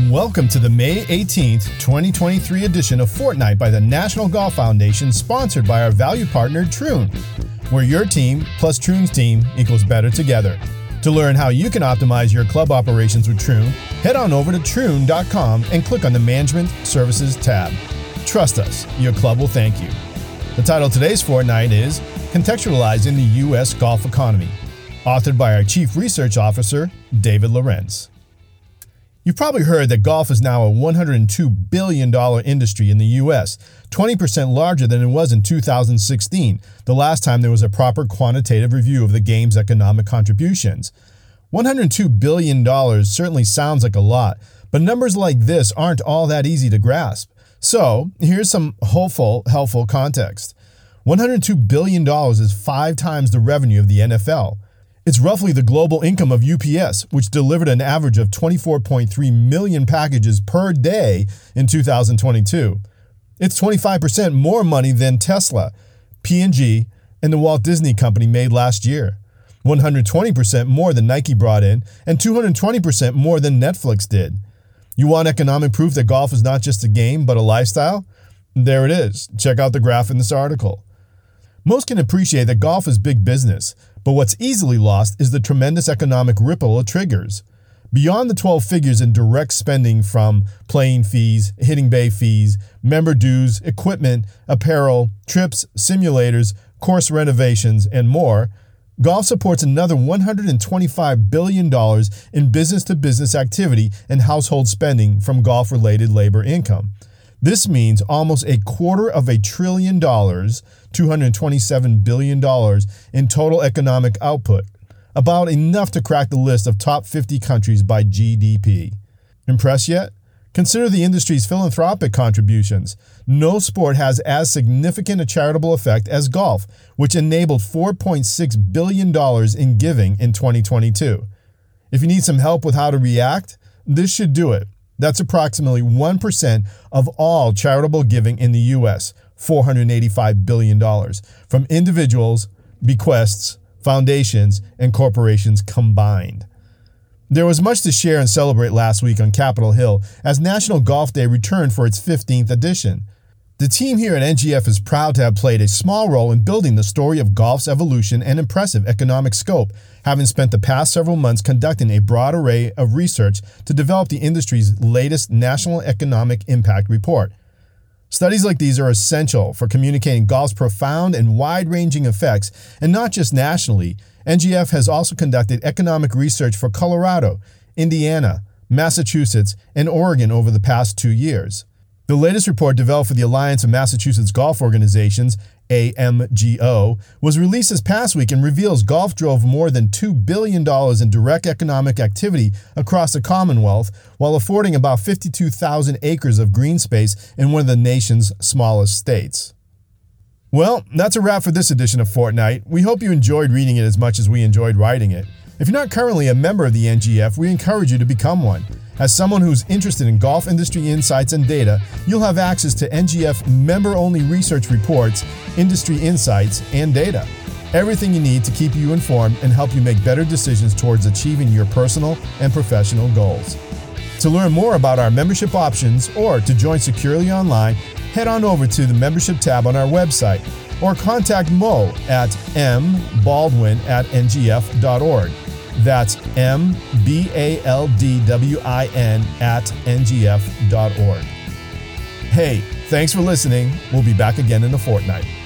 Welcome to the May 18th, 2023 edition of Fortnite by the National Golf Foundation, sponsored by our valued partner, Troon, where your team plus Troon's team equals better together. To learn how you can optimize your club operations with Troon, head on over to troon.com and click on the Management Services tab. Trust us, your club will thank you. The title of today's Fortnite is Contextualizing the U.S. Golf Economy, authored by our Chief Research Officer, David Lorenz. You've probably heard that golf is now a $102 billion industry in the U.S., 20% larger than it was in 2016, the last time there was a proper quantitative review of the game's economic contributions. $102 billion certainly sounds like a lot, but numbers like this aren't all that easy to grasp. So, here's some helpful context. $102 billion is 5 times the revenue of the NFL. It's roughly the global income of UPS, which delivered an average of 24.3 million packages per day in 2022. It's 25% more money than Tesla, P&G, and the Walt Disney Company made last year, 120% more than Nike brought in, and 220% more than Netflix did. You want economic proof that golf is not just a game, but a lifestyle? There it is. Check out the graph in this article. Most can appreciate that golf is big business, but what's easily lost is the tremendous economic ripple it triggers. Beyond the 12 figures in direct spending from playing fees, hitting bay fees, member dues, equipment, apparel, trips, simulators, course renovations, and more, golf supports another $125 billion in business-to-business activity and household spending from golf-related labor income. This means almost $250 billion, $227 billion in total economic output, about enough to crack the list of top 50 countries by GDP. Impressed yet? Consider the industry's philanthropic contributions. No sport has as significant a charitable effect as golf, which enabled $4.6 billion in giving in 2022. If you need some help with how to react, this should do it. That's approximately 1% of all charitable giving in the U.S., $485 billion, from individuals, bequests, foundations, and corporations combined. There was much to share and celebrate last week on Capitol Hill as National Golf Day returned for its 15th edition. The team here at NGF is proud to have played a small role in building the story of golf's evolution and impressive economic scope, having spent the past several months conducting a broad array of research to develop the industry's latest National Economic Impact Report. Studies like these are essential for communicating golf's profound and wide-ranging effects, and not just nationally. NGF has also conducted economic research for Colorado, Indiana, Massachusetts, and Oregon over the past 2 years. The latest report, developed for the Alliance of Massachusetts Golf Organizations, AMGO, was released this past week and reveals golf drove more than $2 billion in direct economic activity across the Commonwealth, while affording about 52,000 acres of green space in one of the nation's smallest states. Well, that's a wrap for this edition of Fortnite. We hope you enjoyed reading it as much as we enjoyed writing it. If you're not currently a member of the NGF, we encourage you to become one. As someone who's interested in golf industry insights and data, you'll have access to NGF member-only research reports, industry insights, and data. Everything you need to keep you informed and help you make better decisions towards achieving your personal and professional goals. To learn more about our membership options or to join securely online, head on over to the membership tab on our website or contact Mo at mbaldwin@ngf.org. That's mbaldwin@ngf.org. Hey, thanks for listening. We'll be back again in a fortnight.